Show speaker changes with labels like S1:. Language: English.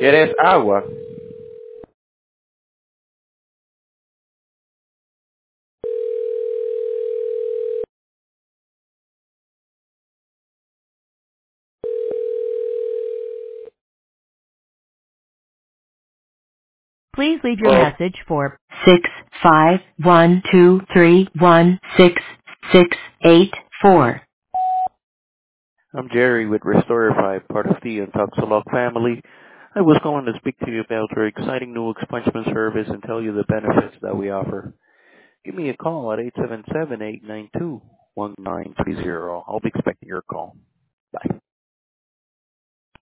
S1: ¿Quieres agua?
S2: Please leave your
S1: Oh,
S2: message for 65123166684.
S1: I'm Jerry with Restorify, part of the Intoxilog family. I was calling to speak to you about our exciting new expungement service and tell you the benefits that we offer. Give me a call at 877-892-1930. I'll be expecting your call. Bye.